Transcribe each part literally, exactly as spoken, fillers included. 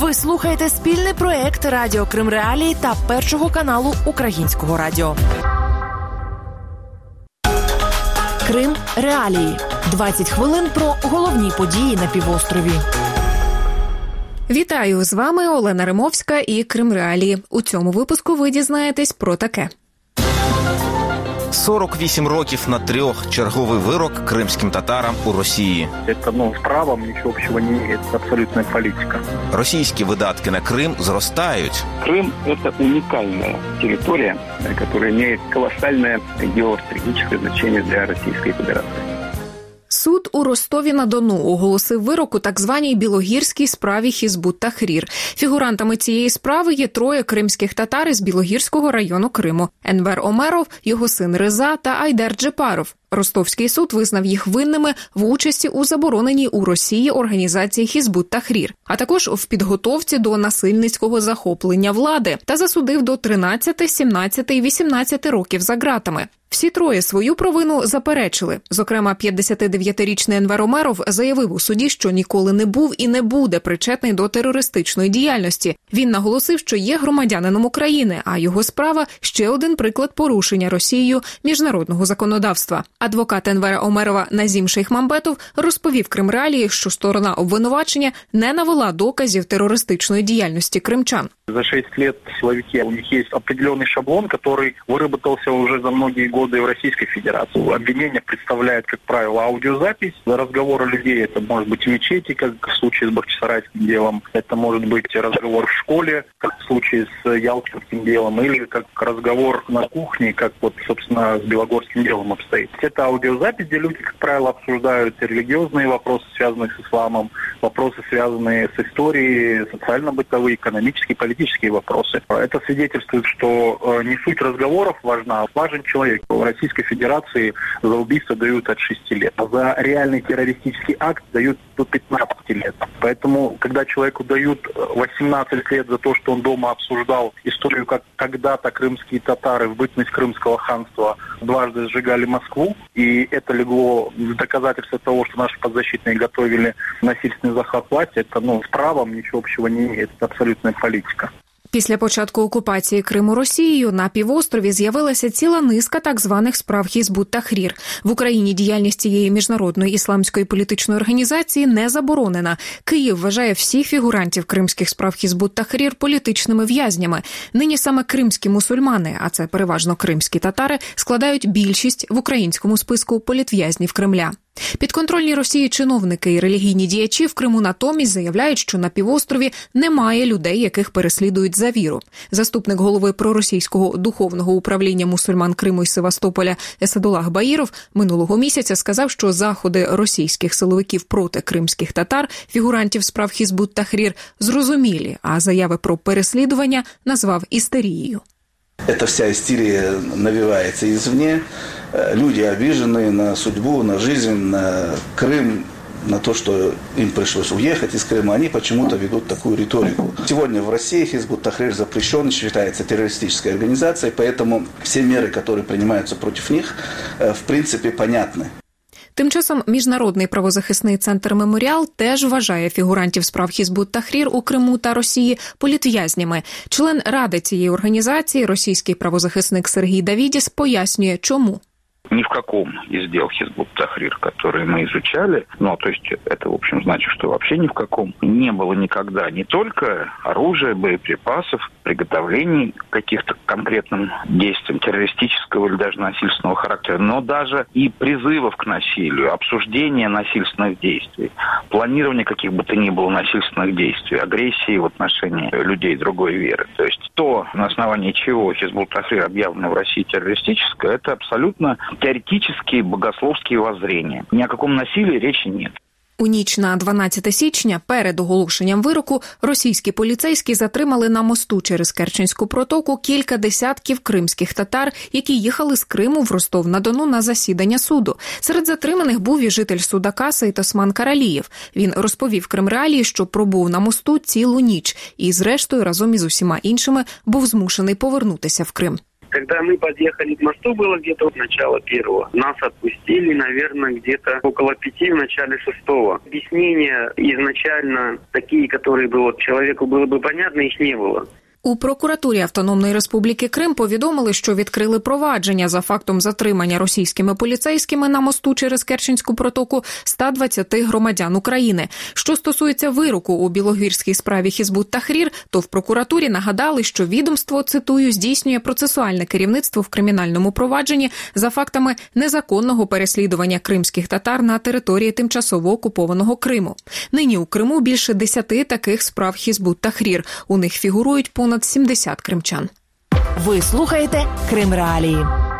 Ви слухаєте спільний проект Радіо Крим Реалії та Першого каналу Українського радіо. Крим Реалії. двадцять хвилин про головні події на півострові. Вітаю! З вами Олена Римовська і Крим Реалії. У цьому випуску ви дізнаєтесь про таке. сорок вісім років на трьох. Черговий вирок кримським татарам у Росії. Це, ну, з правом нічого общего не має. Це абсолютна політика. Російські видатки на Крим зростають. Крим – це унікальна територія, яка має колосальне геостратегічне значення для Російської Федерації. Суд у Ростові-на-Дону оголосив вирок у так званій білогірській справі Хізбут-Тахрір. Фігурантами цієї справи є троє кримських татар із Білогірського району Криму – Енвер Омеров, його син Реза та Айдер Джепаров. Ростовський суд визнав їх винними в участі у забороненій у Росії організації Хізбут-Тахрір, а також в підготовці до насильницького захоплення влади та засудив до тринадцяти, сімнадцяти і вісімнадцяти років за ґратами. Всі троє свою провину заперечили. Зокрема, п'ятдесятидев'ятирічний Енвер Омеров заявив у суді, що ніколи не був і не буде причетний до терористичної діяльності. Він наголосив, що є громадянином України, а його справа – ще один приклад порушення Росією міжнародного законодавства. Адвокат Енвера Омерова Назім Шейхмамбетов розповів Крим Реалії, що сторона обвинувачення не навела доказів терористичної діяльності кримчан. За шесть лет силовики, у них есть определенный шаблон, который выработался уже за многие годы в Российской Федерации. Обвинение представляет, как правило, аудиозапись. Разговоры людей, это может быть в мечети, как в случае с Бахчисарайским делом. Это может быть разговор в школе, как в случае с Ялтинским делом. Или как разговор на кухне, как вот, собственно, с Белогорским делом обстоит. Это аудиозапись, где люди, как правило, обсуждают религиозные вопросы, связанные с исламом, вопросы, связанные с историей, социально-бытовые, экономические, политические. Политические вопросы. Это свидетельствует, что не суть разговоров важна, а важен человек. В Российской Федерации за убийство дают от шести лет, а за реальный террористический акт дают до пятнадцати лет. Поэтому, когда человеку дают восемнадцать лет за то, что он дома обсуждал историю, как когда-то крымские татары в бытность Крымского ханства дважды сжигали Москву, и это легло в доказательство того, что наши подзащитные готовили насильственный захват власти, это, ну, с правом ничего общего не имеет. Это абсолютная политика. Після початку окупації Криму Росією на півострові з'явилася ціла низка так званих справ Хізбут-Тахрір. В Україні діяльність цієї міжнародної ісламської політичної організації не заборонена. Київ вважає всіх фігурантів кримських справ Хізбут-Тахрір політичними в'язнями. Нині саме кримські мусульмани, а це переважно кримські татари, складають більшість в українському списку політв'язнів Кремля. Підконтрольні Росії чиновники і релігійні діячі в Криму натомість заявляють, що на півострові немає людей, яких переслідують за віру. Заступник голови проросійського духовного управління мусульман Криму і Севастополя Есадулах Баїров минулого місяця сказав, що заходи російських силовиків проти кримських татар, фігурантів справ Хізбут-Тахрір, зрозумілі, а заяви про переслідування назвав істерією. Эта вся истерия навивается извне. Люди обижены на судьбу, на жизнь, на Крым, на то, что им пришлось уехать из Крыма. Они почему-то ведут такую риторику. Сегодня в России Хизбут-Тахрир запрещен, считается террористической организацией, поэтому все меры, которые принимаются против них, в принципе, понятны. Тим часом Міжнародний правозахисний центр «Меморіал» теж вважає фігурантів справ Хізбут-Тахрір у Криму та Росії політв'язнями. Член ради цієї організації, російський правозахисник Сергій Давідіс, пояснює, чому. Ни в каком из дел Хизбут-Тахрир, которые мы изучали, ну, то есть это, в общем, значит, что вообще ни в каком не было никогда не только оружия, боеприпасов, приготовлений к каких-то конкретным действиям террористического или даже насильственного характера, но даже и призывов к насилию, обсуждения насильственных действий, планирования каких бы то ни было насильственных действий, агрессии в отношении людей другой веры. То есть то, на основании чего Хизбут-Тахрир объявлено в России террористическое, это абсолютно теоретические богословские воззрения. Ни о каком насилии речи нет. У ніч на дванадцяте січня перед оголошенням вироку російські поліцейські затримали на мосту через Керченську протоку кілька десятків кримських татар, які їхали з Криму в Ростов-на-Дону на засідання суду. Серед затриманих був і житель Судака Сейтосман Каралієв. Він розповів Крим Реалії, що пробув на мосту цілу ніч і, зрештою, разом із усіма іншими був змушений повернутися в Крим. Когда мы подъехали к мосту, было где-то начало первого. Нас отпустили, наверное, где-то около пяти, в начале шестого. Объяснения изначально такие, которые бы вот человеку было бы понятно, их не было. У прокуратурі Автономної Республіки Крим повідомили, що відкрили провадження за фактом затримання російськими поліцейськими на мосту через Керченську протоку ста двадцяти громадян України. Що стосується вироку у білогірській справі Хізбут Тахрір, то в прокуратурі нагадали, що відомство, цитую, здійснює процесуальне керівництво в кримінальному провадженні за фактами незаконного переслідування кримських татар на території тимчасово окупованого Криму. Нині у Криму більше десяти таких справ Хізбут Тахрір. У них фігурують понад сімдесят кримчан. Ви слухаєте Крим Реалії.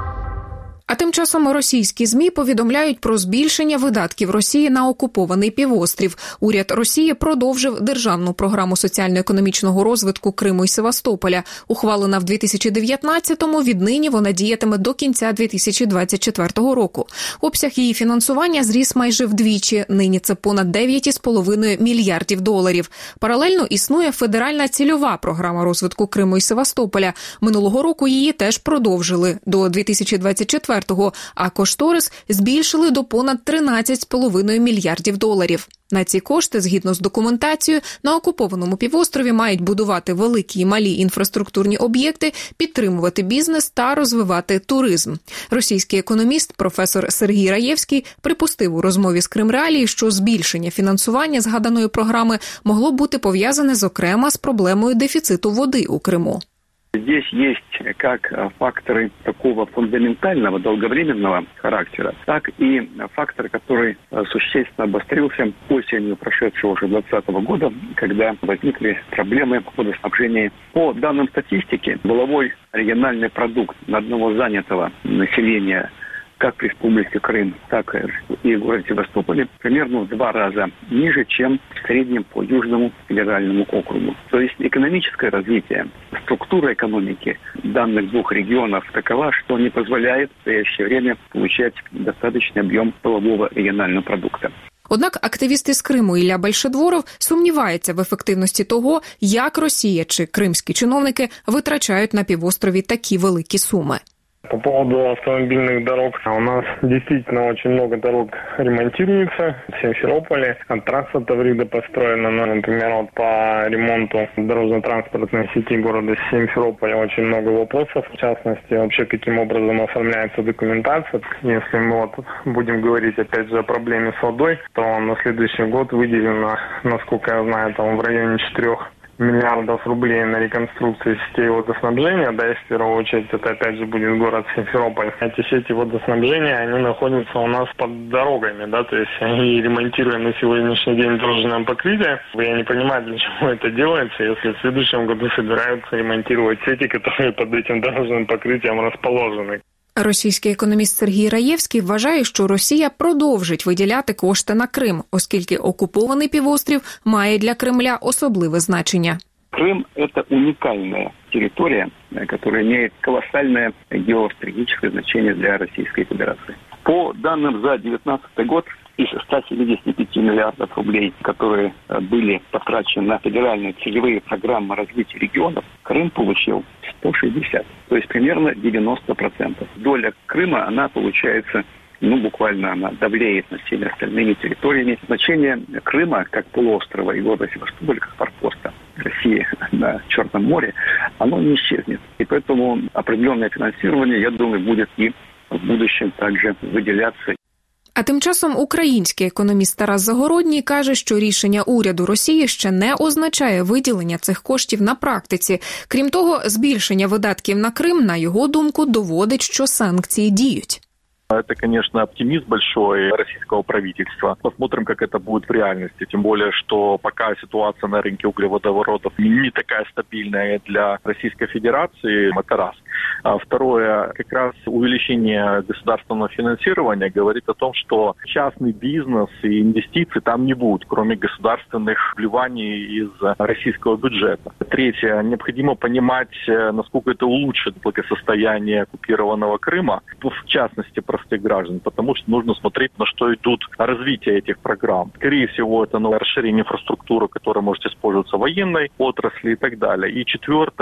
А тим часом російські ЗМІ повідомляють про збільшення видатків Росії на окупований півострів. Уряд Росії продовжив державну програму соціально-економічного розвитку Криму і Севастополя. Ухвалена в дві тисячі дев'ятнадцятому, віднині вона діятиме до кінця дві тисячі двадцять четвертого року. Обсяг її фінансування зріс майже вдвічі. Нині це понад дев'ять цілих п'ять десятих мільярдів доларів. Паралельно існує федеральна цільова програма розвитку Криму і Севастополя. Минулого року її теж продовжили до дві тисячі двадцять четвертого, а кошторис збільшили до понад тринадцять цілих п'ять десятих мільярдів доларів. На ці кошти, згідно з документацією, на окупованому півострові мають будувати великі і малі інфраструктурні об'єкти, підтримувати бізнес та розвивати туризм. Російський економіст професор Сергій Раєвський припустив у розмові з Крим Реалії, що збільшення фінансування згаданої програми могло бути пов'язане, зокрема, з проблемою дефіциту води у Криму. Здесь есть как факторы такого фундаментального, долговременного характера, так и фактор, который существенно обострился осенью прошедшего уже двадцатого года, когда возникли проблемы в водоснабжении. По данным статистики, валовой региональный продукт на одного занятого населения как в Республике Крым, так и в городе Севастополе, примерно в два раза ниже, чем в среднем по Южному федеральному округу. То есть экономическое развитие, структура экономики данных двух регионов такова, что не позволяет в настоящее время получать достаточный объем валового регионального продукта. Однак активіст із Криму Ілля Большедворов сумнівається в ефективності того, як Росія чи кримські чиновники витрачають на півострові такі великі суми. По поводу автомобильных дорог, у нас действительно очень много дорог ремонтируется в Симферополе. Трасса Таврида построена, но, например, вот по ремонту дорожно-транспортной сети города Симферополя очень много вопросов. В частности, вообще, каким образом оформляется документация. Если мы вот будем говорить, опять же, о проблеме с водой, то на следующий год выделено, насколько я знаю, там в районе четырех миллиардов рублей на реконструкцию сетей водоснабжения, да, и в первую очередь это опять же будет город Симферополь. Эти сети водоснабжения, они находятся у нас под дорогами, да, то есть они ремонтируют на сегодняшний день дорожное покрытие. Я не понимаю, для чего это делается, если в следующем году собираются ремонтировать сети, которые под этим дорожным покрытием расположены. Російський економіст Сергій Раєвський вважає, що Росія продовжить виділяти кошти на Крим, оскільки окупований півострів має для Кремля особливе значення. Крым – это уникальная территория, которая имеет колоссальное геостратегическое значение для Российской Федерации. По данным за две тысячи девятнадцатый год, из ста семидесяти пяти миллиардов рублей, которые были потрачены на федеральные целевые программы развития регионов, Крым получил сто шестьдесят, то есть примерно девяносто процентов. Доля Крыма, она получается, ну, буквально она давлеет над всеми остальными территориями. Значение Крыма как полуострова и города Севастополя как форпоста России на Черном море, оно не исчезнет. И поэтому определенное финансирование, я думаю, будет и в будущем также выделяться. А тим часом український економіст Тарас Загородній каже, що рішення уряду Росії ще не означає виділення цих коштів на практиці. Крім того, збільшення видатків на Крим, на його думку, доводить, що санкції діють. Это, конечно, оптимизм большой российского правительства. Посмотрим, как это будет в реальности. Тем более, что пока ситуация на рынке углеводородов не такая стабильная для Российской Федерации. Это раз. А второе, как раз увеличение государственного финансирования говорит о том, что частный бизнес и инвестиции там не будет, кроме государственных вливаний из российского бюджета. Третье, необходимо понимать, насколько это улучшит благосостояние оккупированного Крыма, в частности, простых граждан, потому что нужно смотреть, на что идут развитие этих программ. Скорее всего, это новое расширение инфраструктуры, которая может использоваться в военной отрасли и так далее. И четвертое,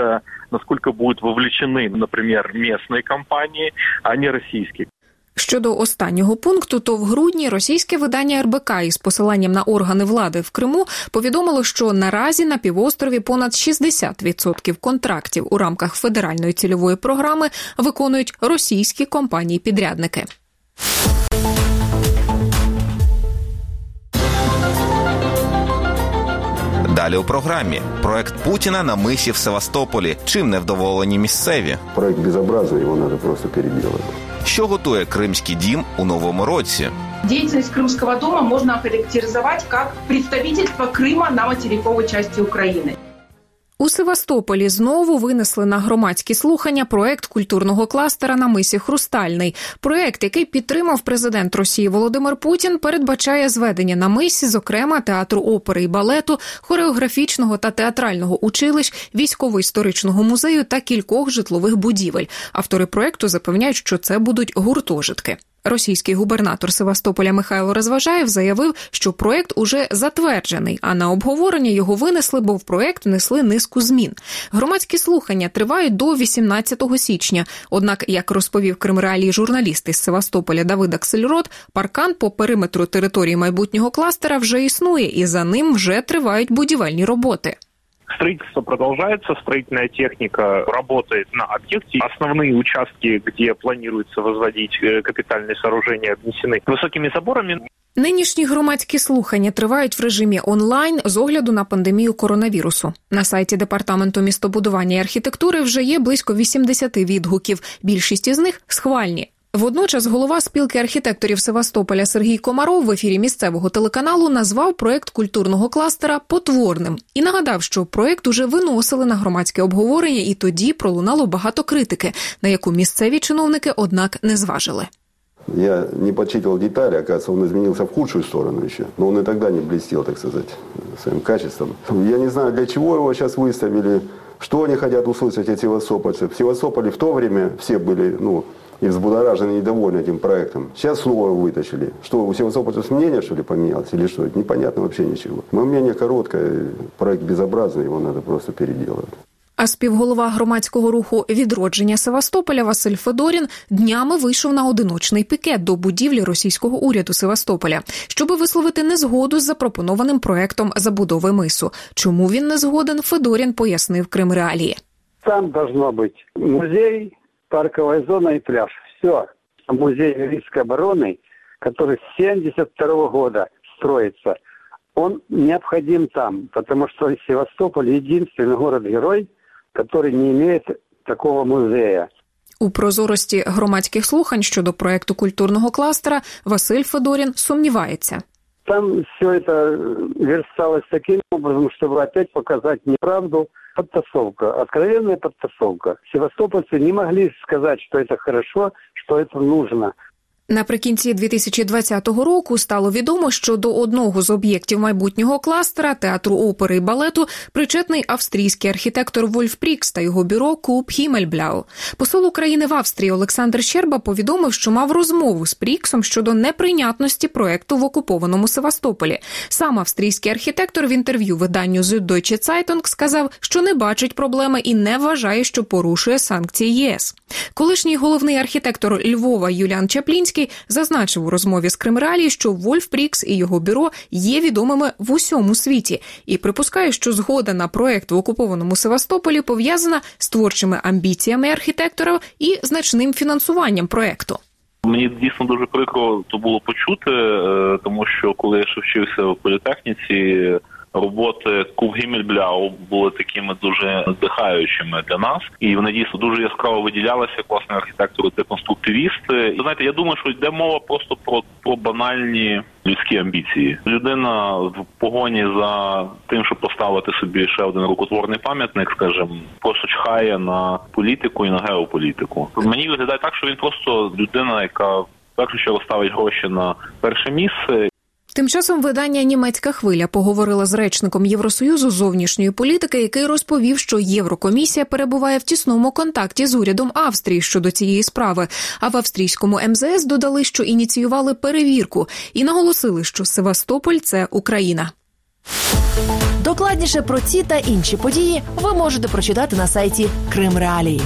насколько будут вовлечены, например, местные компании, а не российские. Щодо останнього пункту, то в грудні російське видання ер бе ка із посиланням на органи влади в Криму повідомило, що наразі на півострові понад шістдесят відсотків контрактів у рамках федеральної цільової програми виконують російські компанії-підрядники. Далі у програмі. Проект Путіна на мисі в Севастополі. Чим невдоволені місцеві? Проект безобразний, його треба просто переробити. Що готує Кримський дім у новому році? Деятельность Крымского дома можно охарактеризовать как представительство Крыма на материковой части Украины. У Севастополі знову винесли на громадські слухання проект культурного кластера на мисі Хрустальний. Проект, який підтримав президент Росії Володимир Путін, передбачає зведення на мисі, зокрема, театру опери і балету, хореографічного та театрального училищ, військово-історичного музею та кількох житлових будівель. Автори проекту запевняють, що це будуть гуртожитки. Російський губернатор Севастополя Михайло Розважаєв заявив, що проект уже затверджений, а на обговорення його винесли, бо в проект внесли низку змін. Громадські слухання тривають до вісімнадцятого січня. Однак, як розповів Кримреалії журналіст із Севастополя Давид Аксельрод, паркан по периметру території майбутнього кластера вже існує, і за ним вже тривають будівельні роботи. Строительство продолжается, строительная техника работает на объекте. Основные участки, где планируется возводить капитальные сооружения, обнесены высокими заборами. Нинішні громадські слухання тривають в режимі онлайн з огляду на пандемію коронавірусу. На сайті Департаменту містобудування і архітектури вже є близько вісімдесят відгуків. Більшість із них схвальні. Водночас голова спілки архітекторів Севастополя Сергій Комаров в ефірі місцевого телеканалу назвав проект культурного кластера потворним і нагадав, що проект уже виносили на громадське обговорення, і тоді пролунало багато критики, на яку місцеві чиновники, однак, не зважили. Я не подсчитывал детали, оказывается, он изменился в худшую сторону еще, но он и тогда не блестел, так сказать, своим качеством. Я не знаю, для чего его сейчас выставили, что они хотят услышать от севастопольцев. В Севастополе в то время все были, ну, и взбудоражены, недовольны этим проектом. Сейчас снова вытащили. Что, у севастопольцев мнение, что ли, поменялось? Или что? Непонятно вообще ничего. Мое мнение короткое. Проект безобразный, его надо просто переделывать. А співголова громадського руху «Відродження Севастополя» Василь Федорін днями вийшов на одиночний пікет до будівлі російського уряду Севастополя, щоби висловити незгоду з запропонованим проектом забудови мису. Чому він не згоден, Федорін пояснив Кримреалії. Там должно бути музей, парковая зона и пляж. Все. Музей Великой обороны, который с семьдесят второго года строится, он необходим там, потому что Севастополь единственный город-герой, который не имеет такого музея. У прозорості громадських слухань щодо проекту культурного кластера Василь Федорін сумнівається. Там все это версталось таким образом, чтобы опять показать неправду. Подтасовка, откровенная подтасовка. Севастопольцы не могли сказать, что это хорошо, что это нужно. Наприкінці дві тисячі двадцятого року стало відомо, що до одного з об'єктів майбутнього кластера, театру опери і балету, причетний австрійський архітектор Вольф Прікс та його бюро Куб Хіммельбляу. Посол України в Австрії Олександр Щерба повідомив, що мав розмову з Пріксом щодо неприйнятності проекту в окупованому Севастополі. Сам австрійський архітектор в інтерв'ю виданню Süddeutsche Zeitung сказав, що не бачить проблеми і не вважає, що порушує санкції ЄС. Колишній головний архітектор Львова Юліан Чаплінський зазначив у розмові з Кримреалії, що Вольф Прікс і його бюро є відомими в усьому світі і припускає, що згода на проект в окупованому Севастополі пов'язана з творчими амбіціями архітектора і значним фінансуванням проекту. Мені дійсно дуже прикро то було почути, тому що коли я ще вчився в політехніці, роботи Куб Хіммельбляу були такими дуже надихаючими для нас, і вони дійсно дуже яскраво виділялися як власне архітектори та конструктивісти. Знаєте, я думаю, що йде мова просто про, про банальні людські амбіції. Людина в погоні за тим, щоб поставити собі ще один рукотворний пам'ятник, скажімо, просто чхає на політику і на геополітику. Мені виглядає так, що він просто людина, яка в першу чергу ставить гроші на перше місце. Тим часом видання «Німецька хвиля» поговорила з речником Євросоюзу зовнішньої політики, який розповів, що Єврокомісія перебуває в тісному контакті з урядом Австрії щодо цієї справи. А в австрійському ем зе ес додали, що ініціювали перевірку і наголосили, що Севастополь – це Україна. Докладніше про ці та інші події ви можете прочитати на сайті Крим Реалії.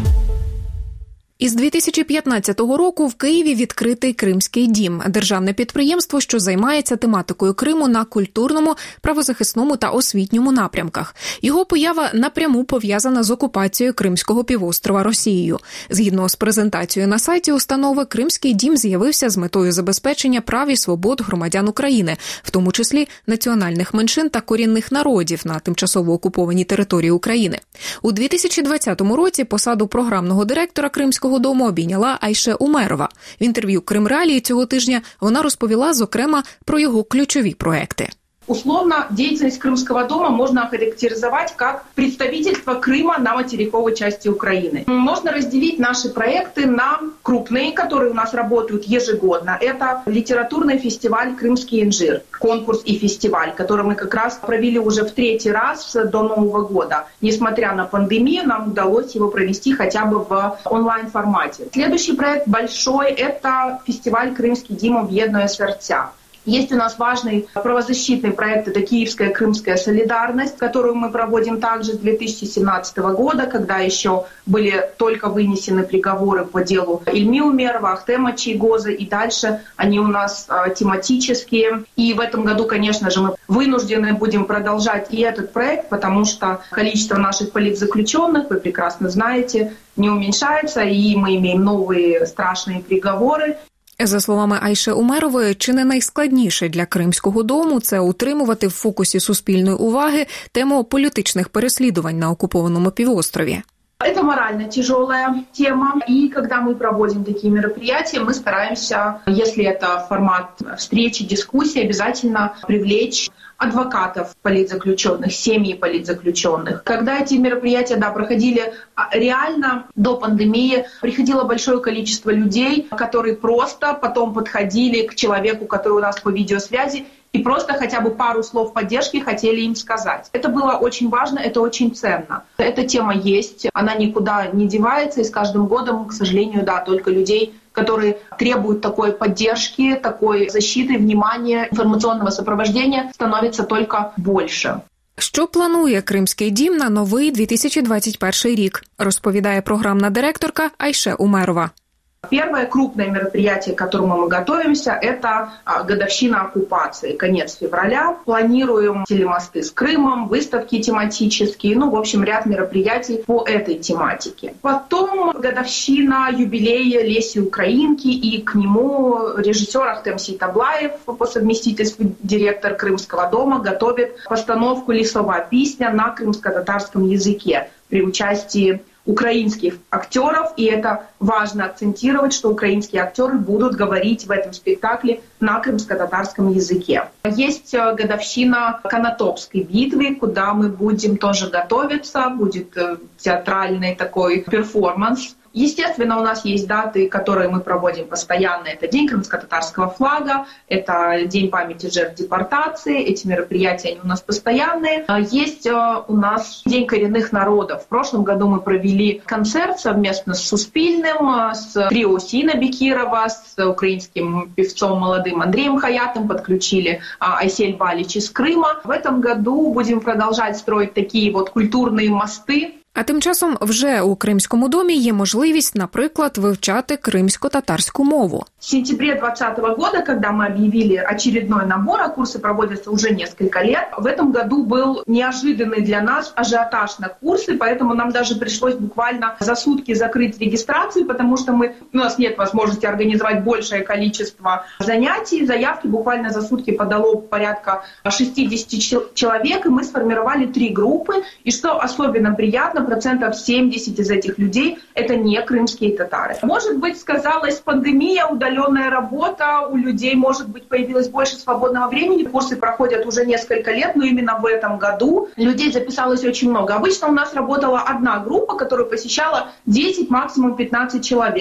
Із дві тисячі п'ятнадцятого року в Києві відкритий Кримський дім – державне підприємство, що займається тематикою Криму на культурному, правозахисному та освітньому напрямках. Його поява напряму пов'язана з окупацією Кримського півострова Росією. Згідно з презентацією на сайті установи, Кримський дім з'явився з метою забезпечення прав і свобод громадян України, в тому числі національних меншин та корінних народів на тимчасово окупованій території України. У дві тисячі двадцятому році посаду програмного директора Кримського дому обійняла Айше Умерова. В інтерв'ю Крим Реалії цього тижня вона розповіла, зокрема, про його ключові проекти. Условно, деятельность Крымского дома можно охарактеризовать как представительство Крыма на материковой части Украины. Можно разделить наши проекты на крупные, которые у нас работают ежегодно. Это литературный фестиваль «Крымский инжир», конкурс и фестиваль, который мы как раз провели уже в третий раз до Нового года. Несмотря на пандемию, нам удалось его провести хотя бы в онлайн-формате. Следующий проект большой – это фестиваль «Крымский дім об'єднує серця». Есть у нас важный правозащитный проект, это Киевская Крымская солидарность, которую мы проводим также с две тысячи семнадцатого года, когда еще были только вынесены приговоры по делу Ильми Умерова, Ахтема Чийгоза, и дальше они у нас а, тематические. И в этом году, конечно же, мы вынуждены будем продолжать и этот проект, потому что количество наших политзаключенных, вы прекрасно знаете, не уменьшается, и мы имеем новые страшные приговоры. За словами Айши Умерової, чи не найскладніше для Кримського дому – це утримувати в фокусі суспільної уваги тему політичних переслідувань на окупованому півострові. Это морально тяжелая тема, и когда мы проводим такие мероприятия, мы стараемся, если это формат встречи, дискуссии, обязательно привлечь адвокатов политзаключенных, семьи политзаключенных. Когда эти мероприятия, да, проходили реально до пандемии, приходило большое количество людей, которые просто потом подходили к человеку, который у нас по видеосвязи, и просто хотя бы пару слов поддержки хотели им сказать. Это было очень важно, это очень ценно. Эта тема есть, она никуда не девается, и с каждым годом, к сожалению, да, только людей, которые требуют такой поддержки, такой защиты, внимания, информационного сопровождения, становится только больше. Що планує Кримський дім на новий дві тисячі двадцять перший рік, розповідає програмна директорка Айше Умерова. Первое крупное мероприятие, к которому мы готовимся, это годовщина оккупации, конец февраля. Планируем телемосты с Крымом, выставки тематические, ну, в общем, ряд мероприятий по этой тематике. Потом годовщина юбилея Леси Украинки, и к нему режиссер Ахтем Сейтаблаев, по совместительству директор Крымского дома, готовит постановку «Лесовая песня» на крымско-татарском языке при участии украинских актеров, и это важно акцентировать, что украинские актеры будут говорить в этом спектакле на крымско-татарском языке. Есть годовщина Конотопской битвы, куда мы будем тоже готовиться, будет театральный такой перформанс. Естественно, у нас есть даты, которые мы проводим постоянно. Это День крымско-татарского флага, это День памяти жертв депортации. Эти мероприятия они у нас постоянные. Есть у нас День коренных народов. В прошлом году мы провели концерт совместно с Суспильным, с трио Сина Бекирова, с украинским певцом молодым Андреем Хаятом, подключили Айсель Балич из Крыма. В этом году будем продолжать строить такие вот культурные мосты. А тим часом вже у Кримському домі є можливість, наприклад, вивчати кримсько-татарську мову. В сентябре двадцатого года, когда мы объявили очередной набор, а курсы проводятся уже несколько лет, в этом году был неожиданный для нас ажиотаж на курсы, поэтому нам даже пришлось буквально за сутки закрыть регистрацию, потому что мы, у нас нет возможности организовать большее количество занятий. Заявки буквально за сутки подало порядка шестьдесят человек, и мы сформировали три группы. И что особенно приятно, процентов семьдесят из этих людей – это не крымские татары. Может быть, сказалась пандемия, удаленная работа, у людей, может быть, появилось больше свободного времени. Курсы проходят уже несколько лет, но именно в этом году людей записалось очень много. Обычно у нас работала одна группа, которую посещала десять, максимум пятнадцать человек.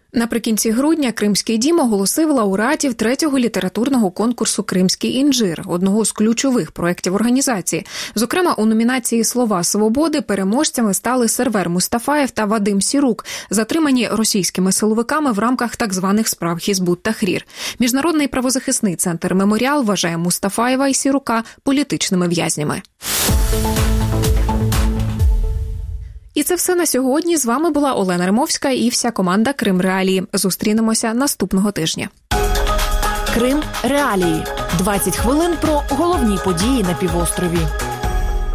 Наприкінці грудня Кримський дім оголосив лауреатів третього літературного конкурсу «Кримський інжир», одного з ключових проєктів організації. Зокрема, у номінації «Слова свободи» переможцями стали Сервер Мустафаєв та Вадим Сірук, затримані російськими силовиками в рамках так званих справ Хізбут-Тахрір. Міжнародний правозахисний центр «Меморіал» вважає Мустафаєва і Сірука політичними в'язнями. І це все на сьогодні. З вами була Олена Римовська і вся команда «Крим Реалії». Зустрінемося наступного тижня. Крим Реалії. двадцять хвилин про головні події на півострові.